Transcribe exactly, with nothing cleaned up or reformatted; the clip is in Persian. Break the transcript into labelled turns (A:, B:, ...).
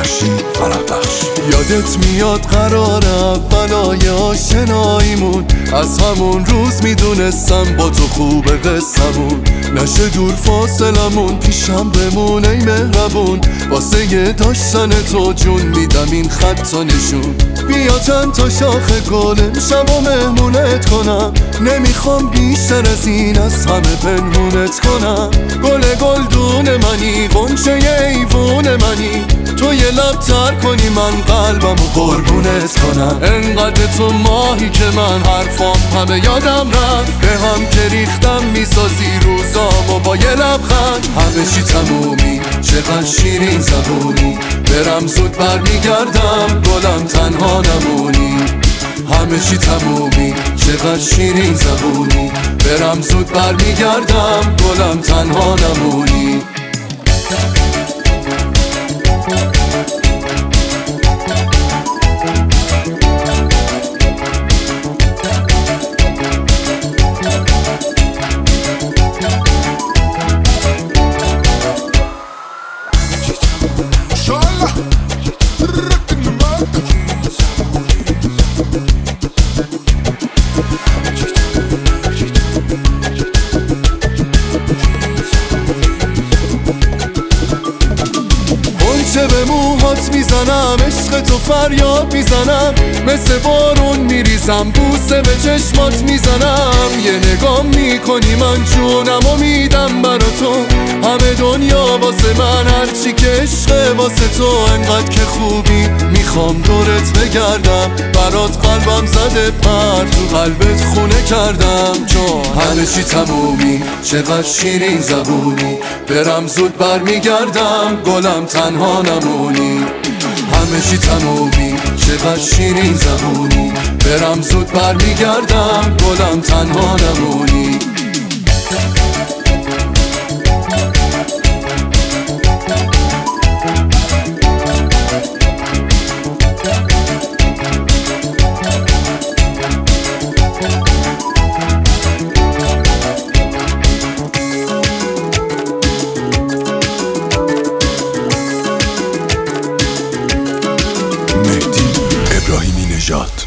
A: بخشی فرح بخش.
B: یادت میاد قرار اولای آشناییمون، از همون روز میدونستم با تو خوبه قصمون، نشه دور فاصلمون پیشم بمون ای مهربون، واسه داشتن تو جون میدم این خطا نشون. بیا چند تا شاخه گل امشب و مهمونت کنم، نمیخوام بیشتر از این از همه پنهونت کنم. گل گلدون منی غنچه ایوون منی، تو یه لب تر کنی من قلبمو قربونت کنم. انقدر تو ماهی که من حرفام همه یادم رفت، به هم که ریختم میسازی روزامو با یه لبخند. همه چی تمومی چقدر شیرین زبونی، برم زود برمیگردم گلم تنها نمونی. همه چی تمومی چقدر شیرین زبونی، برم زود برمیگردم گلم تنها نمونی. چه به موهات میزنم عشق تو فریاد میزنم، مثل بارون میریزم بوسه به چشمات میزنم. یه نگاه میکنی من جونم و میدم برا تو، همه دنیا واسه من هرچی که عشق واسه تو. انقدر که خوبی میخوام دورت بگردم، برات قلبم زده پر تو قلبت خونه کردم. چون همه چی تمومی چقدر شیرین زبونی، برم زود برمیگردم گلم تنها نمونی. همه چی تمومی چقدر شیرین زبونی، برم زود برمیگردم گلم تنها نمونی.
A: ابراهیمی نژاد.